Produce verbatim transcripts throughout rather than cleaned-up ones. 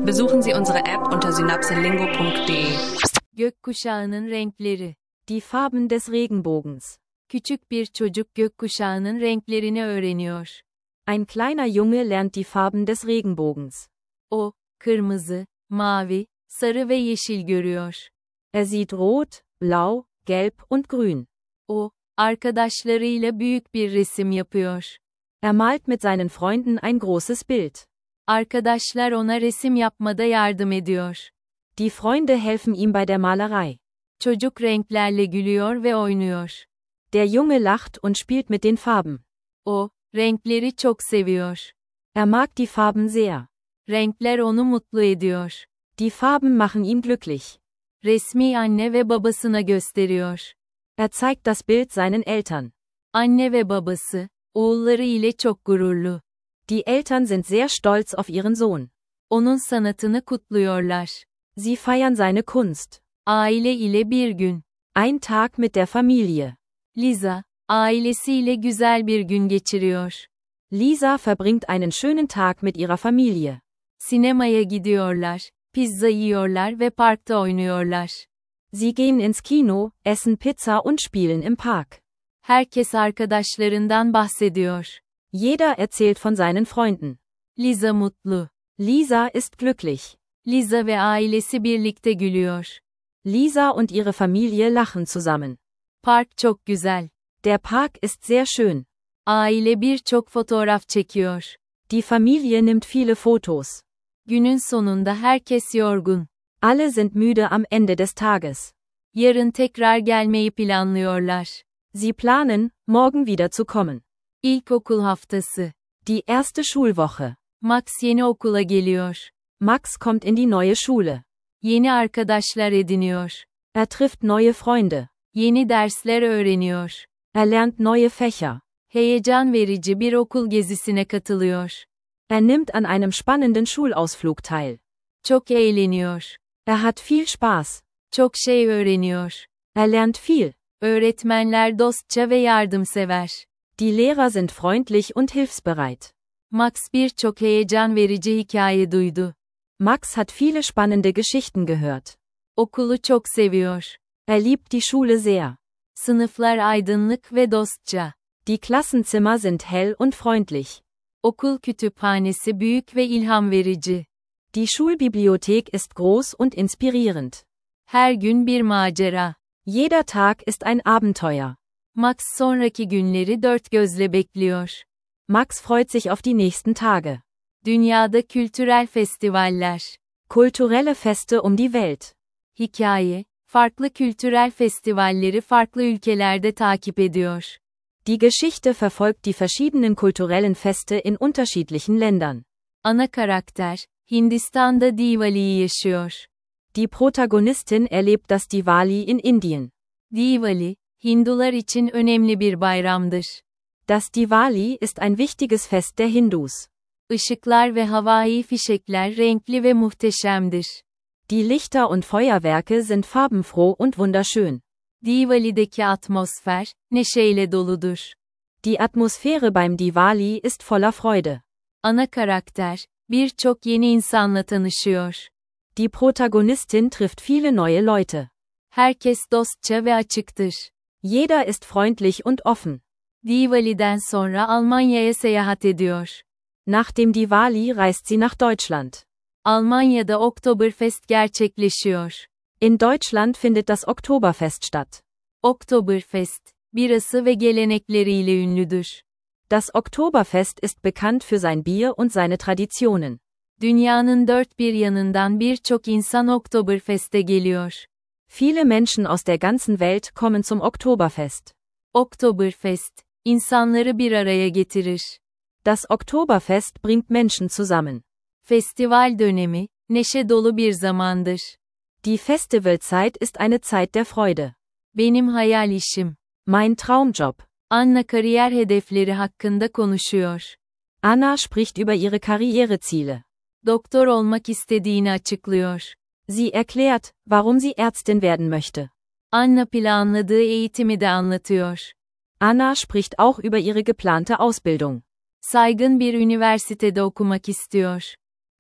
Besuchen Sie unsere App unter synapselingo punkt de. Gökkuşağının renkleri. Die Farben des Regenbogens. Küçük bir çocuk gökkuşağının renklerini öğreniyor. Ein kleiner Junge lernt die Farben des Regenbogens. O, kırmızı, mavi, sarı ve yeşil görüyor. Er sieht rot, blau, gelb und grün. O, arkadaşlarıyla büyük bir resim yapıyor. Er malt mit seinen Freunden ein großes Bild. Arkadaşlar ona resim yapmada yardım ediyor. Die Freunde helfen ihm bei der Malerei. Çocuk renklerle gülüyor ve oynuyor. Der Junge lacht und spielt mit den Farben. O, renkleri çok seviyor. Er mag die Farben sehr. Renkler onu mutlu ediyor. Die Farben machen ihn glücklich. Resmi anne ve babasına gösteriyor. Er zeigt das Bild seinen Eltern. Anne ve babası, oğulları ile çok gururlu. Die Eltern sind sehr stolz auf ihren Sohn. Onun sanatını kutluyorlar. Sie feiern seine Kunst. Aile ile bir gün. Ein Tag mit der Familie. Lisa, ailesiyle güzel bir gün geçiriyor. Lisa verbringt einen schönen Tag mit ihrer Familie. Sinemaya gidiyorlar, pizza yiyorlar ve parkta oynuyorlar. Sie gehen ins Kino, essen Pizza und spielen im Park. Herkes arkadaşlarından bahsediyor. Jeder erzählt von seinen Freunden. Lisa mutlu. Lisa ist glücklich. Lisa ve ailesi birlikte gülüyor. Lisa und ihre Familie lachen zusammen. Park çok güzel. Der Park ist sehr schön. Aile birçok fotoğraf çekiyor. Die Familie nimmt viele Fotos. Günün sonunda herkes yorgun. Alle sind müde am Ende des Tages. Yarın tekrar gelmeyi planlıyorlar. Sie planen, morgen wieder zu kommen. İlkokul haftası. Die erste Schulwoche. Max yeni okula geliyor. Max kommt in die neue Schule. Yeni arkadaşlar ediniyor. Er trifft neue Freunde. Yeni dersler öğreniyor. Er lernt neue Fächer. Heyecan verici bir okul gezisine katılıyor. Er nimmt an einem spannenden Schulausflug teil. Çok eğleniyor. Er hat viel Spaß. Çok şey öğreniyor. Er lernt viel. Öğretmenler dostça ve yardımsever. Die Lehrer sind freundlich und hilfsbereit. Max birçok heyecan verici hikaye duydu. Max hat viele spannende Geschichten gehört. Okulu çok seviyor. Er liebt die Schule sehr. Sınıflar aydınlık ve dostça. Die Klassenzimmer sind hell und freundlich. Okul kütüphanesi büyük ve ilham verici. Die Schulbibliothek ist groß und inspirierend. Her gün bir macera. Jeder Tag ist ein Abenteuer. Max sonraki günleri dört gözle bekliyor. Max freut sich auf die nächsten Tage. Dünyada kültürel festivaller. Kulturelle Feste um die Welt. Hikaye, farklı kültürel festivalleri farklı ülkelerde takip ediyor. Die Geschichte verfolgt die verschiedenen kulturellen Feste in unterschiedlichen Ländern. Ana karakter, Hindistan'da Diwali'yi yaşıyor. Die Protagonistin erlebt das Diwali in Indien. Diwali, Hindular için önemli bir bayramdır. Das Diwali ist ein wichtiges Fest der Hindus. Işıklar ve havai fişekler renkli ve muhteşemdir. Die Lichter und Feuerwerke sind farbenfroh und wunderschön. Diwali'deki atmosfer, neşeyle doludur. Die Atmosphäre beim Diwali ist voller Freude. Ana karakter, birçok yeni insanla tanışıyor. Die Protagonistin trifft viele neue Leute. Herkes dostça ve açıktır. Jeder ist freundlich und offen. Diwali'den sonra Almanya'ya seyahat ediyor. Nach dem Diwali reist sie nach Deutschland. Almanya'da Oktoberfest gerçekleşiyor. In Deutschland findet das Oktoberfest statt. Oktoberfest, birası ve gelenekleriyle ünlüdür. Das Oktoberfest ist bekannt für sein Bier und seine Traditionen. Dünyanın dört bir yanından birçok insan Oktoberfest'e geliyor. Viele Menschen aus der ganzen Welt kommen zum Oktoberfest. Oktoberfest, insanları bir araya getirir. Das Oktoberfest bringt Menschen zusammen. Festival dönemi, neşe dolu bir zamandır. Die Festivalzeit ist eine Zeit der Freude. Benim hayal işim. Mein Traumjob. Anna kariyer hedefleri hakkında konuşuyor. Anna spricht über ihre Karriereziele. Doktor olmak istediğini açıklıyor. Sie erklärt, warum sie Ärztin werden möchte. Anna planladığı eğitimi de anlatıyor. Anna spricht auch über ihre geplante Ausbildung. Saygın bir üniversitede okumak istiyor.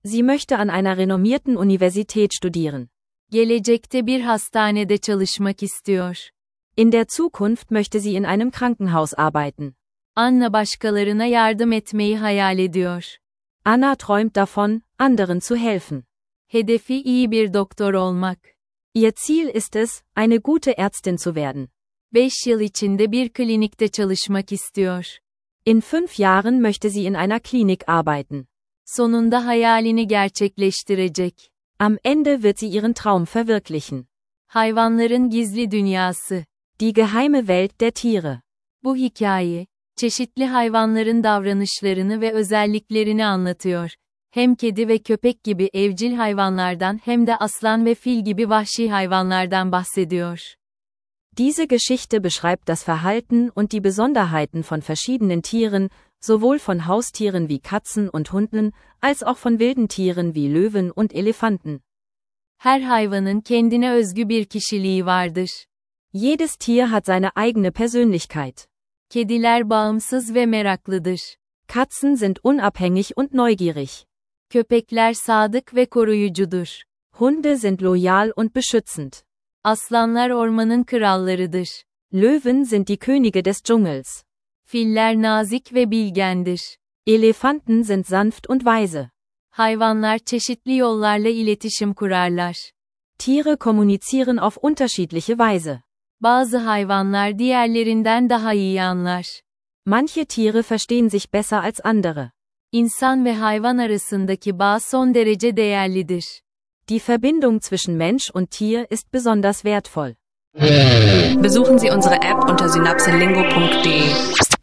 Sie möchte an einer renommierten Universität studieren. Gelecekte bir hastanede çalışmak istiyor. In der Zukunft möchte sie in einem Krankenhaus arbeiten. Anna başkalarına yardım etmeyi hayal ediyor. Anna träumt davon, anderen zu helfen. Hedefi iyi bir doktor olmak. Ihr Ziel ist es, eine gute Ärztin zu werden. beş yıl içinde bir klinikte çalışmak istiyor. In fünf Jahren möchte sie in einer Klinik arbeiten. Sonunda hayalini gerçekleştirecek. Am Ende wird sie ihren Traum verwirklichen. Hayvanların gizli dünyası. Die geheime Welt der Tiere. Bu hikaye, çeşitli hayvanların davranışlarını ve özelliklerini anlatıyor. Hem kedi ve köpek gibi evcil hayvanlardan hem de aslan ve fil gibi vahşi hayvanlardan bahsediyor. Diese Geschichte beschreibt das Verhalten und die Besonderheiten von verschiedenen Tieren, sowohl von Haustieren wie Katzen und Hunden, als auch von wilden Tieren wie Löwen und Elefanten. Her hayvanın kendine özgü bir kişiliği vardır. Jedes Tier hat seine eigene Persönlichkeit. Kediler bağımsız ve meraklıdır. Katzen sind unabhängig und neugierig. Köpekler sadık ve koruyucudur. Hunde sind loyal und beschützend. Aslanlar ormanın krallarıdır. Löwen sind die Könige des Dschungels. Filler nazik ve bilgendir. Elefanten sind sanft und weise. Hayvanlar çeşitli yollarla iletişim kurarlar. Tiere kommunizieren auf unterschiedliche Weise. Bazı hayvanlar diğerlerinden daha iyi anlar. Manche Tiere verstehen sich besser als andere. İnsan ve hayvan arasındaki bağ son derece değerlidir. Die Verbindung zwischen Mensch und Tier ist besonders wertvoll. Besuchen Sie unsere App unter synapselingo punkt de.